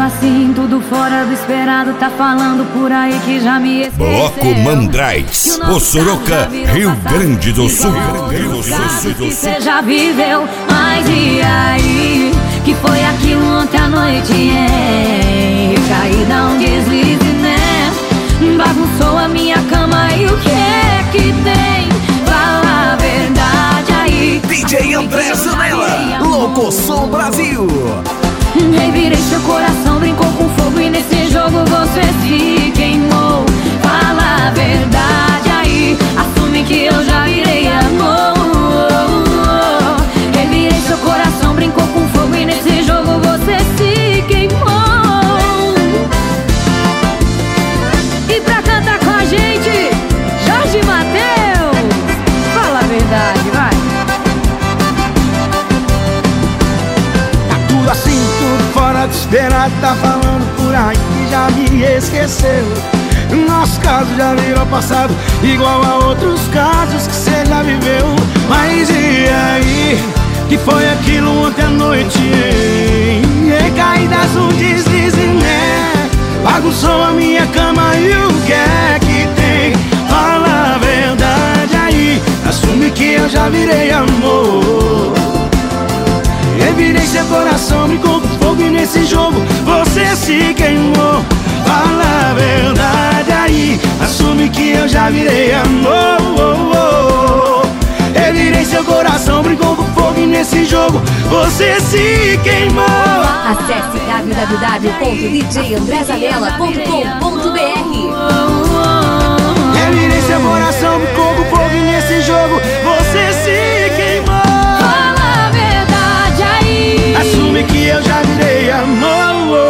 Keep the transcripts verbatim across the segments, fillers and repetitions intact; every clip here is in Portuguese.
assim, tudo fora do esperado. Tá falando por aí que já me esqueceu. Bloco Mandrais, Poçoroca, Rio Grande do Sul. Que cê já viveu, mas e aí? Que foi aquilo ontem à noite, hein? Caída, um deslize, né? Bagunçou a minha cama e o que é que tem? Fala a verdade aí. D J André Zanella, Louco Som Brasil. Revirei seu coração, brincou com fogo e nesse jogo você se queimou. Fala a verdade aí, assume que eu já virei amor. Revirei seu coração, brincou com fogo e nesse jogo você se queimou. E pra cantar com a gente, Jorge Mateus. Fala a verdade, vai. Tudo assim, tudo fora do esperado. Tá falando por aí que já me esqueceu. Nosso caso já virou passado, igual a outros casos que cê já viveu. Mas e aí? Que foi aquilo ontem à noite, hein? Recaídas, um deslize, né? Bagunçou a minha cama e o que é que tem? Fala a verdade aí, assume que eu já virei amor. Revirei seu coração, brincou com fogo e nesse jogo você se queimou. Fala a verdade aí, assume que eu já virei amor. Revirei seu coração, brincou com fogo e nesse jogo você se queimou. Acesse w w w ponto d j andré zanella ponto com ponto b r. Revirei seu coração, brincou com fogo e nesse jogo você se queimou. Fala a verdade aí, assume que eu já virei amor.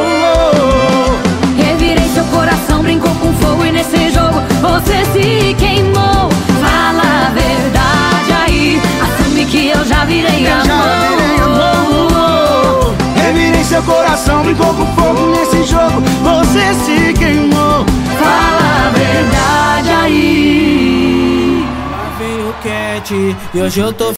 Revirei seu coração, brincou com fogo e nesse jogo você se queimou. Fala a verdade aí, assume que eu já virei Eu já virei amor. Revirei seu coração, brincou com fogo nesse jogo você se queimou. Fala a verdade aí. Lá vem o Cat e hoje eu tô